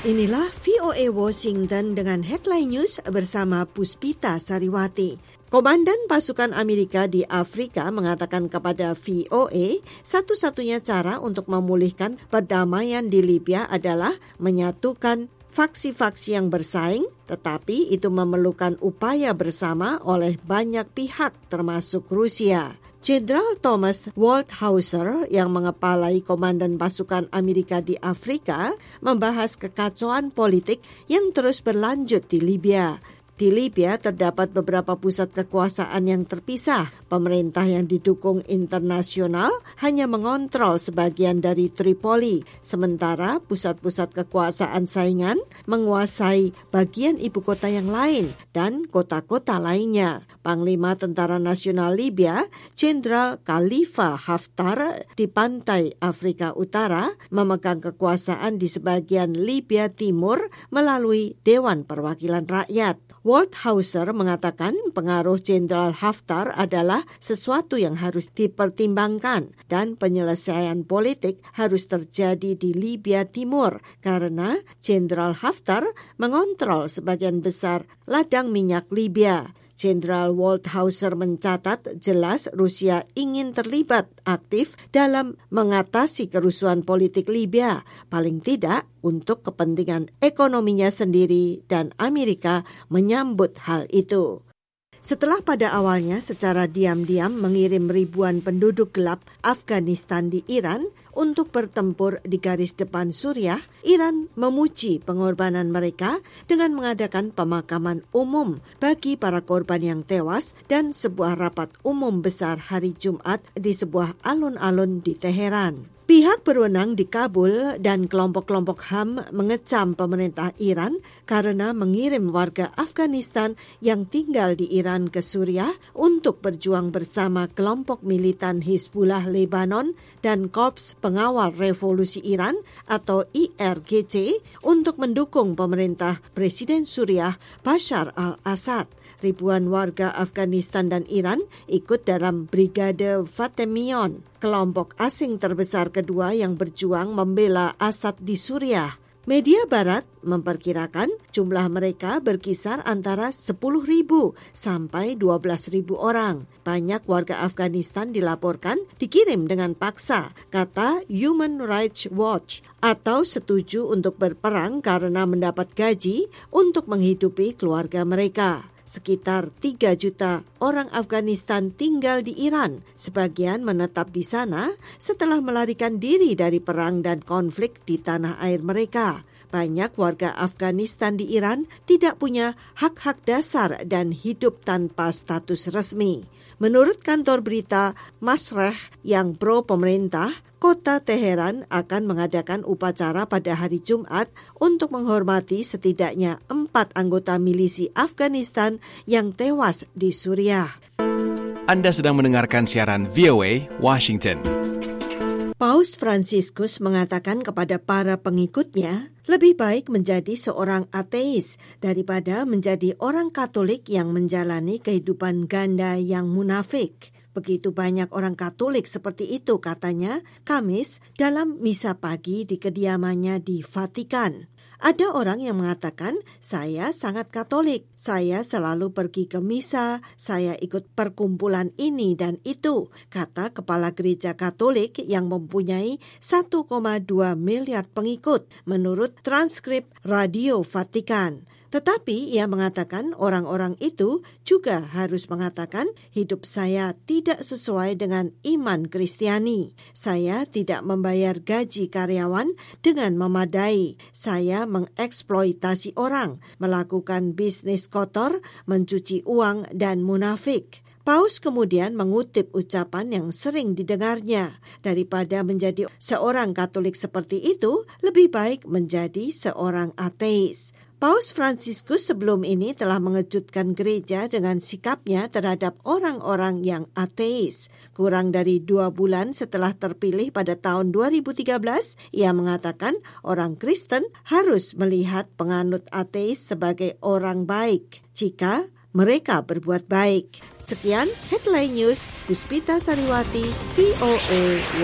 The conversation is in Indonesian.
Inilah VOA Washington dengan headline news bersama Puspita Sariwati. Komandan pasukan Amerika di Afrika mengatakan kepada VOA, satu-satunya cara untuk memulihkan perdamaian di Libya adalah menyatukan faksi-faksi yang bersaing, tetapi itu memerlukan upaya bersama oleh banyak pihak termasuk Rusia. Jenderal Thomas Waldhauser yang mengepalai komandan pasukan Amerika di Afrika membahas kekacauan politik yang terus berlanjut di Libya. Di Libya terdapat beberapa pusat kekuasaan yang terpisah. Pemerintah yang didukung internasional hanya mengontrol sebagian dari Tripoli, sementara pusat-pusat kekuasaan saingan menguasai bagian ibu kota yang lain dan kota-kota lainnya. Panglima Tentara Nasional Libya, Jenderal Khalifa Haftar di pantai Afrika Utara, memegang kekuasaan di sebagian Libya Timur melalui Dewan Perwakilan Rakyat. Waldhauser mengatakan pengaruh Jenderal Haftar adalah sesuatu yang harus dipertimbangkan dan penyelesaian politik harus terjadi di Libya Timur karena Jenderal Haftar mengontrol sebagian besar ladang minyak Libya. Jenderal Waldhauser mencatat jelas Rusia ingin terlibat aktif dalam mengatasi kerusuhan politik Libya, paling tidak untuk kepentingan ekonominya sendiri, dan Amerika menyambut hal itu. Setelah pada awalnya secara diam-diam mengirim ribuan penduduk gelap Afghanistan di Iran untuk bertempur di garis depan Suriah, Iran memuji pengorbanan mereka dengan mengadakan pemakaman umum bagi para korban yang tewas dan sebuah rapat umum besar hari Jumat di sebuah alun-alun di Teheran. Pihak berwenang di Kabul dan kelompok-kelompok HAM mengecam pemerintah Iran karena mengirim warga Afghanistan yang tinggal di Iran ke Suriah untuk berjuang bersama kelompok militan Hizbullah Lebanon dan Korps Pengawal Revolusi Iran atau IRGC untuk mendukung pemerintah Presiden Suriah Bashar al-Assad. Ribuan warga Afghanistan dan Iran ikut dalam Brigade Fatemion, kelompok asing terbesar kedua yang berjuang membela Assad di Suriah. Media Barat memperkirakan jumlah mereka berkisar antara 10.000 sampai 12.000 orang. Banyak warga Afghanistan dilaporkan dikirim dengan paksa, kata Human Rights Watch, atau setuju untuk berperang karena mendapat gaji untuk menghidupi keluarga mereka. Sekitar 3 juta orang Afghanistan tinggal di Iran. Sebagian menetap di sana setelah melarikan diri dari perang dan konflik di tanah air mereka. Banyak warga Afghanistan di Iran tidak punya hak-hak dasar dan hidup tanpa status resmi. Menurut kantor berita Masreh yang pro pemerintah, kota Teheran akan mengadakan upacara pada hari Jumat untuk menghormati setidaknya 4 anggota milisi Afghanistan yang tewas di Suriah. Anda sedang mendengarkan siaran VOA Washington. Paus Fransiskus mengatakan kepada para pengikutnya, lebih baik menjadi seorang ateis daripada menjadi orang Katolik yang menjalani kehidupan ganda yang munafik. Begitu banyak orang Katolik seperti itu, katanya, Kamis dalam misa pagi di kediamannya di Vatikan. Ada orang yang mengatakan, saya sangat Katolik, saya selalu pergi ke misa, saya ikut perkumpulan ini dan itu, kata Kepala Gereja Katolik yang mempunyai 1,2 miliar pengikut, menurut transkrip Radio Vatikan. Tetapi ia mengatakan orang-orang itu juga harus mengatakan hidup saya tidak sesuai dengan iman Kristiani. Saya tidak membayar gaji karyawan dengan memadai. Saya mengeksploitasi orang, melakukan bisnis kotor, mencuci uang dan munafik. Paus kemudian mengutip ucapan yang sering didengarnya, daripada menjadi seorang Katolik seperti itu, lebih baik menjadi seorang ateis. Paus Fransiskus sebelum ini telah mengejutkan gereja dengan sikapnya terhadap orang-orang yang ateis. Kurang dari 2 bulan setelah terpilih pada tahun 2013, ia mengatakan orang Kristen harus melihat penganut ateis sebagai orang baik jika mereka berbuat baik. Sekian Headline News, Puspita Sariwati, VOA.